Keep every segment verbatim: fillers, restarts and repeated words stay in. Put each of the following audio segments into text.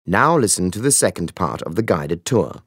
Now listen to the second part of the guided tour.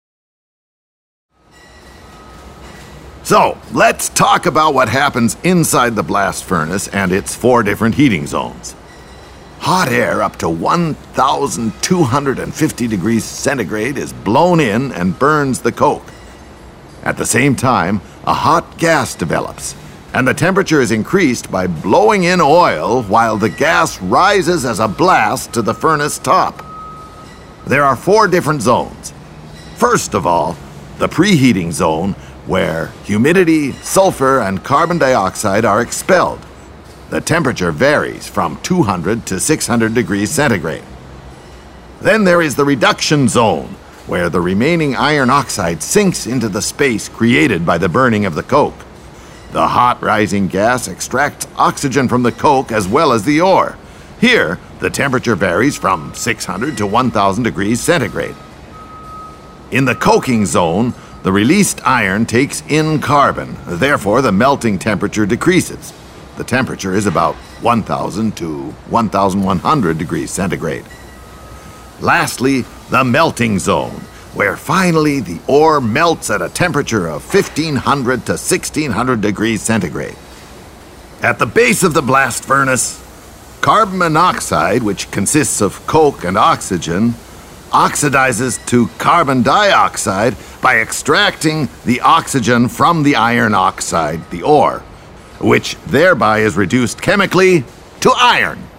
So, let's talk about what happens inside the blast furnace and its four different heating zones. Hot air up to one thousand two hundred fifty degrees centigrade is blown in and burns the coke. At the same time, a hot gas develops, and the temperature is increased by blowing in oil while the gas rises as a blast to the furnace top. There are four different zones. First of all, the preheating zone, where humidity, sulfur, and carbon dioxide are expelled. The temperature varies from two hundred to six hundred degrees centigrade. Then there is the reduction zone, where the remaining iron oxide sinks into the space created by the burning of the coke. The hot rising gas extracts oxygen from the coke as well as the ore. Here, the temperature varies from six hundred to one thousand degrees centigrade. In the coking zone, the released iron takes in carbon, therefore the melting temperature decreases. The temperature is about one thousand to one thousand one hundred degrees centigrade. Lastly, the melting zone, where finally the ore melts at a temperature of fifteen hundred to sixteen hundred degrees centigrade. At the base of the blast furnace, carbon monoxide, which consists of coke and oxygen, oxidizes to carbon dioxide by extracting the oxygen from the iron oxide, the ore, which thereby is reduced chemically to iron.